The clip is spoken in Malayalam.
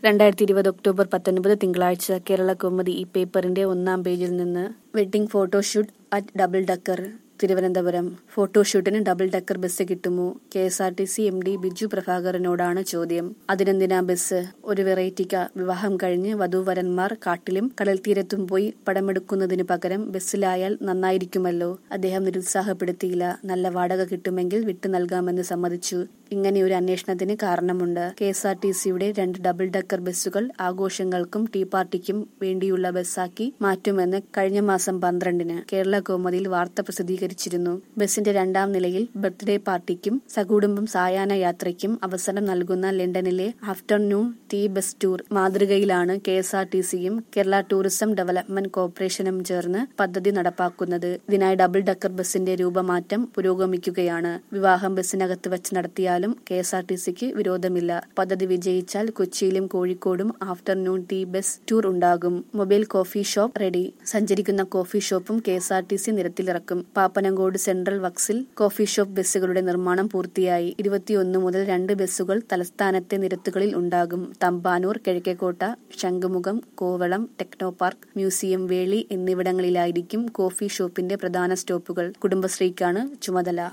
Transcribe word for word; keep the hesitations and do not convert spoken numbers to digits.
രണ്ടായിരത്തി ഇരുപത് ഒക്ടോബർ പത്തൊൻപത് തിങ്കളാഴ്ച കേരള കൗമുദി ഈ പേപ്പറിന്റെ ഒന്നാം പേജിൽ നിന്ന് wedding photoshoot at double decker Thiruvananthapuram. ഫോട്ടോഷൂട്ടിന് ഡബിൾ ഡക്കർ ബസ് കിട്ടുമോ? K S R T C M D Biju പ്രഭാകരനോടാണ് ചോദ്യം. അതിനെന്തിനാ ബസ്? ഒരു വെറൈറ്റിക്ക. വിവാഹം കഴിഞ്ഞ് വധൂവരന്മാർ കാട്ടിലും കടൽത്തീരത്തും പോയി പടമെടുക്കുന്നതിനു പകരം ബസ്സിലായാൽ നന്നായിരിക്കുമല്ലോ. അദ്ദേഹം നിരുത്സാഹപ്പെടുത്തിയില്ല. നല്ല വാടക കിട്ടുമെങ്കിൽ വിട്ടു നൽകാമെന്ന് സമ്മതിച്ചു. ഇങ്ങനെയൊരു അന്വേഷണത്തിന് കാരണമുണ്ട്. കെ എസ് ആർ ടി സിയുടെ രണ്ട് ഡബിൾ ഡക്കർ ബസ്സുകൾ ആഘോഷങ്ങൾക്കും ടീ പാർട്ടിക്കും വേണ്ടിയുള്ള ബസ്സാക്കി മാറ്റുമെന്ന് കഴിഞ്ഞ മാസം പന്ത്രണ്ടിന് കേരള കൗമുദിയിൽ വാർത്ത പ്രസിദ്ധീകരിച്ചിരുന്നു. ബസിന്റെ രണ്ടാം നിലയിൽ ബർത്ത്ഡേ പാർട്ടിക്കും സകുടുംബം സായാഹ്ന യാത്രയ്ക്കും അവസരം നൽകുന്ന ലണ്ടനിലെ ആഫ്റ്റർനൂൺ ടീ ബസ് ടൂർ മാതൃകയിലാണ് കെ എസ് ആർ ടി സിയും കേരള ടൂറിസം ഡെവലപ്മെന്റ് കോർപ്പറേഷനും ചേർന്ന് പദ്ധതി നടപ്പാക്കുന്നത്. ഇതിനായി ഡബിൾ ഡക്കർ ബസിന്റെ രൂപമാറ്റം പുരോഗമിക്കുകയാണ്. വിവാഹം ബസിനകത്ത് വെച്ച് നടത്തിയാൽ കെ എസ് ആർ ടി സിക്ക് വിരോധമില്ല. പദ്ധതി വിജയിച്ചാൽ കൊച്ചിയിലും കോഴിക്കോടും ആഫ്റ്റർനൂൺ ടീ ബസ് ടൂർ ഉണ്ടാകും. Mobile coffee shop ready. സഞ്ചരിക്കുന്ന കോഫി ഷോപ്പും K S R T C നിരത്തിലിറക്കും. പാപ്പനംകോട് സെൻട്രൽ വക്സിൽ കോഫി ഷോപ്പ് ബസ്സുകളുടെ നിർമ്മാണം പൂർത്തിയായി. ഇരുപത്തിയൊന്ന് മുതൽ രണ്ട് ബസ്സുകൾ തലസ്ഥാനത്തെ നിരത്തുകളിൽ ഉണ്ടാകും. തമ്പാനൂർ, കിഴക്കേക്കോട്ട, ശംഖുമുഖം, Kovalam, techno park, museum, Veli എന്നിവിടങ്ങളിലായിരിക്കും കോഫി ഷോപ്പിന്റെ പ്രധാന സ്റ്റോപ്പുകൾ. കുടുംബശ്രീക്കാണ് ചുമതല.